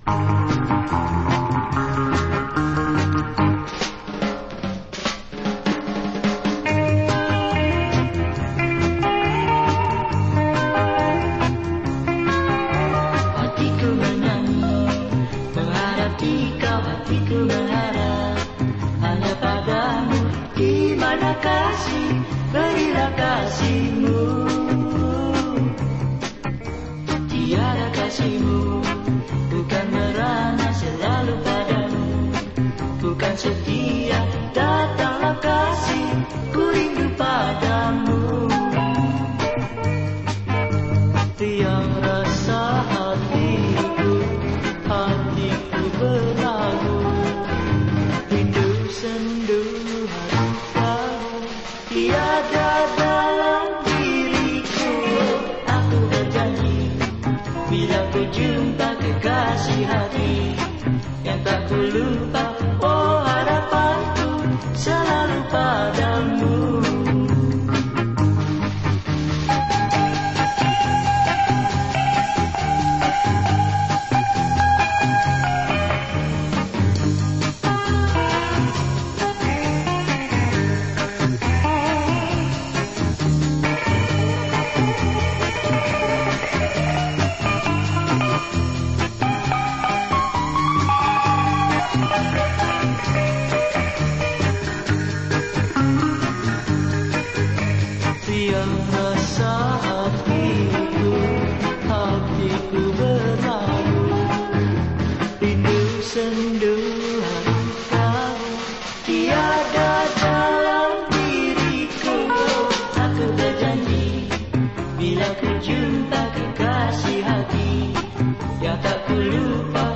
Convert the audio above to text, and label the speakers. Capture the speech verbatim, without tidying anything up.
Speaker 1: Hatiku menyanyi, menghadapi kau, hatiku berharap hanya padamu. Di mana kasih, berilah kasihmu. Tiada kasihmu, bukan merana selalu padamu. Bukan setia, datanglah kasih, ku rindu padamu. Tiang rasa hatiku, hatiku berlagu, rindu sendu harus tiada dalam diriku. Aku berjanji, bila ku jumpa kekasih hati yang tak ku lupa, oh harapanku selalu padamu. Tiang rasa hatiku, hatiku berlalu, rindu sendu harus tahu, tiada dalam diriku. Aku berjanji, bila ku jumpa kekasih hati yang tak ku lupa,